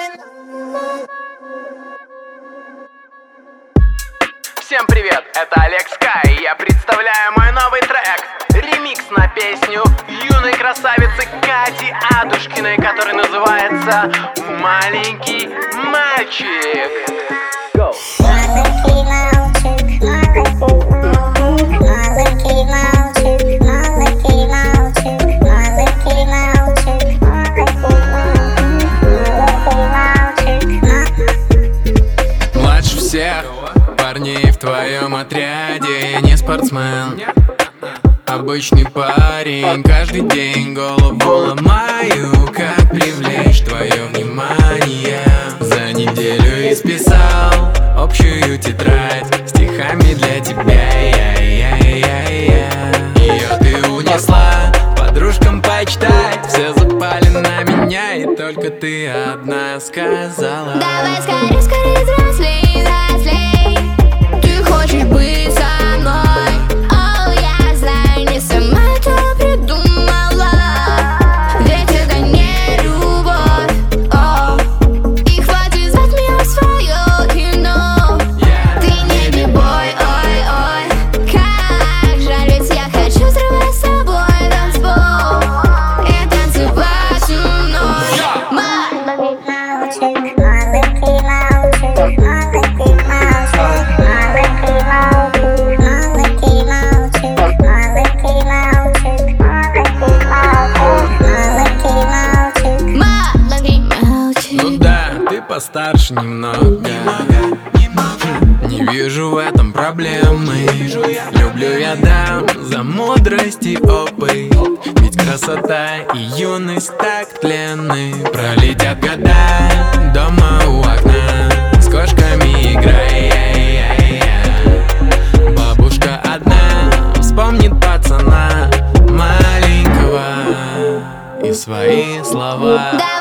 Всем привет, это Олег Скай, и я представляю мой новый трек. Ремикс на песню юной красавицы Кати Адушкиной, который называется «Маленький мальчик». Go. Младше всех парней в твоем отряде. Я не спортсмен, обычный парень. Каждый день голову ломаю, как привлечь твое внимание. За неделю исписал общую тетрадь стихами для тебя. Ее ты унесла подружкам почитать. Все запали на меня, и только ты одна сказала: давай скорей, скорей, взрослей, взрослей. Ты хочешь быть со мной? О, я знаю, не сама это придумала. Ведь это не любовь. О, и хватит звать меня в свое кино. Ты не бибой, ой, ой. Как жаль, ведь я хочу взрывать с тобой танцпол и танцевать со мной. Ну да, ты постарше немного. Не вижу в этом проблемы. Люблю я дам за мудрость и опыт. Ведь красота и юность так тленны. Пролетят года дома у окна, с кошками играя. Бабушка одна вспомнит пацана маленького и свои слова.